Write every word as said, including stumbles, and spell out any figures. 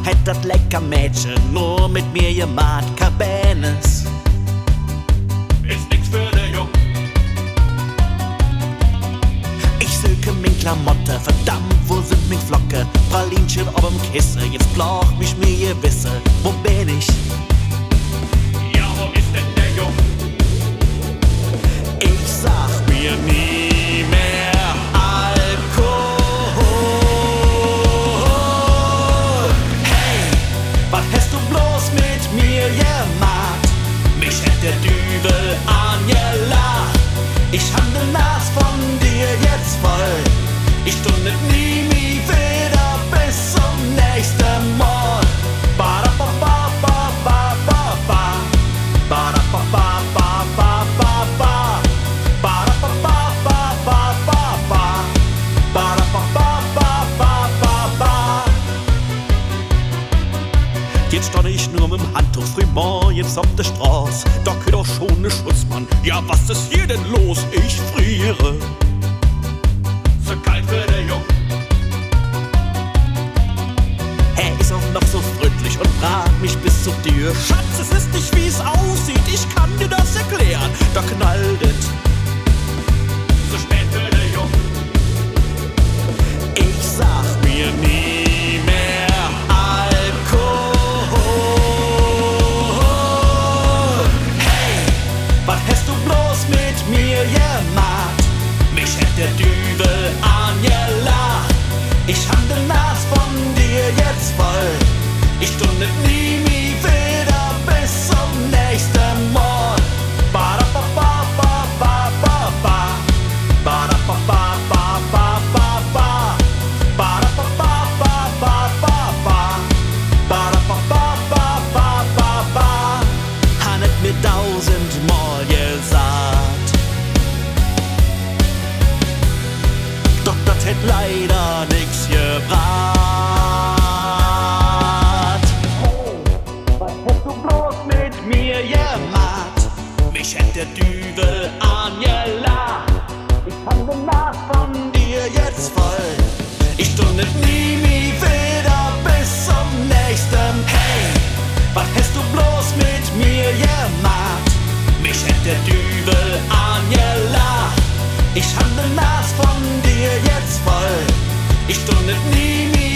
hätt dat lecker Mädchen nur mit mir gemacht, Cabanes. Ist nix für den Jung. Ich söke min Klamotte, verdammt, wo sind min Flocke? Pralinchen ob'm Kissen, jetzt blauch mich mir gewisse, wo bin ich? Ja, wo ist denn der Jung? Ich sag mir nie mehr Alkohol. Hey, was hast du bloß mit mir gemacht? Mich hätt der Düvel angelacht. Ich hab den Nas von dir jetzt voll. Ich tu nicht nie nie wieder bis zum nächsten Mal. Ba-da-ba-ba-ba-ba-ba-ba. Ba-da-ba-ba-ba-ba-ba-ba. Ba-da-ba-ba-ba-ba-ba-ba. Ba-da-ba-ba-ba-ba-ba. Jetzt stand ich nur mit dem Handtuch frühmorgens auf der Straße. Da geht doch schon ne Schutzmann. Ja, was ist hier denn los? Ich friere. So kalt für den Jung. Er ist auch noch so freundlich und fragt mich bis zur Tür. Schatz, es ist nicht wie es aussieht, ich kann dir das erklären. Da knallt es. So spät für den Jung. Ich sag mir nie mehr Alkohol. Hey, was hast du bloß mit mir gemacht? Mich hätt der Düvel angelacht. Ich hab den Nas von dir jetzt voll. Ich tu nicht nie, nie wieder bis zum nächsten Mal. Ba-da-ba-ba-ba-ba-ba-ba. Ba-da-ba-ba-ba-ba-ba-ba. Ba-da-ba-ba-ba-ba-ba-ba. Ba-da-ba-ba-ba-ba-ba-ba. Han et mir tausendmal gesagt. Doch das hätt leider nix gebracht. Hey, was hast du bloß mit mir gemacht? Mich hätt der Düvel angelacht. Ich hab den Nas von dir jetzt voll. Ich tu nicht nie, nie wieder bis zum nächsten. Hey, was hast du bloß mit mir gemacht? Mich hätt der Düvel angelacht. Ich hab den Nas von dir jetzt voll. Ich tu nicht nie, nie